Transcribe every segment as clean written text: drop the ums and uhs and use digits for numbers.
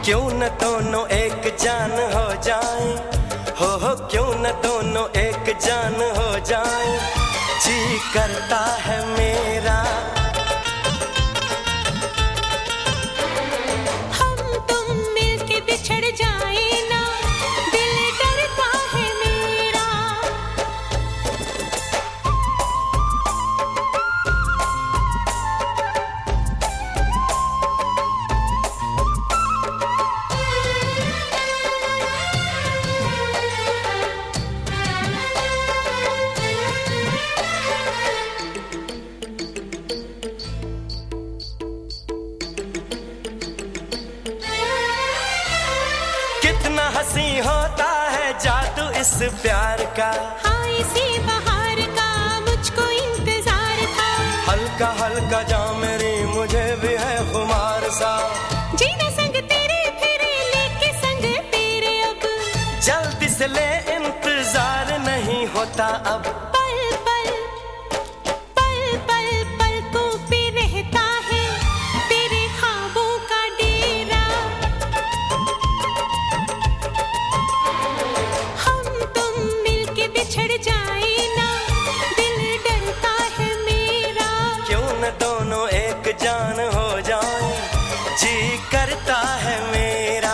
क्यों न दोनों एक जान हो जाएं, हो क्यों न दोनों एक जान हो जाएं, जी करता है मेरा। हम तुम मिलके बिछड़ जाए ना, दिल डरता है मेरा। कितना हंसी होता है जादू इस प्यार का, हाँ इसी बहार का मुझको इंतजार था। हल्का हल्का जा मेरी मुझे भी है खुमार सा, जीना संग तेरे फिरे लेके संग तेरे अब, जल्दी से ले इंतजार नहीं होता अब। पल पल पल पल पलकों पे रहता है तेरे ख्वाबों का डेरा। हम तुम मिलके बिछड़ जाए ना, दिल डरता है मेरा। क्यों न दोनों एक जान हो जाएं, जी करता है मेरा।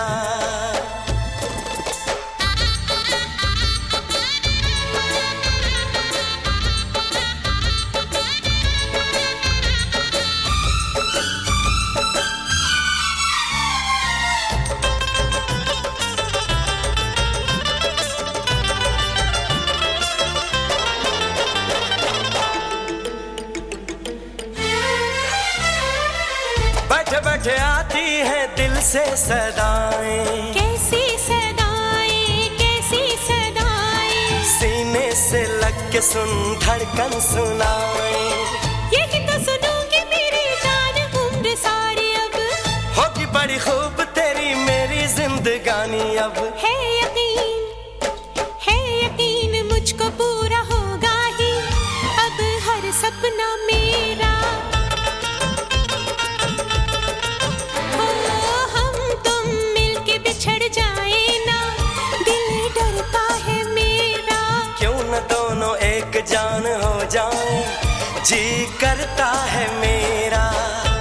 बैठे बैठे आती है दिल से सदाएं, कैसी सदाएं कैसी सदाएं, सीने से लग के सुन धड़कन सुनाए, यही तो सुनूंगी मेरी जान उम्र सारी अब। होगी बड़ी खूब तेरी मेरी जिंदगानी अब। है यकीन मुझको पूरा होगा ही अब हर सपना मेरा। ओ हम तुम मिलके बिछड़ जाए ना, दिल डरता है मेरा। क्यों न दोनों एक जान हो जाएं, जी करता है मेरा।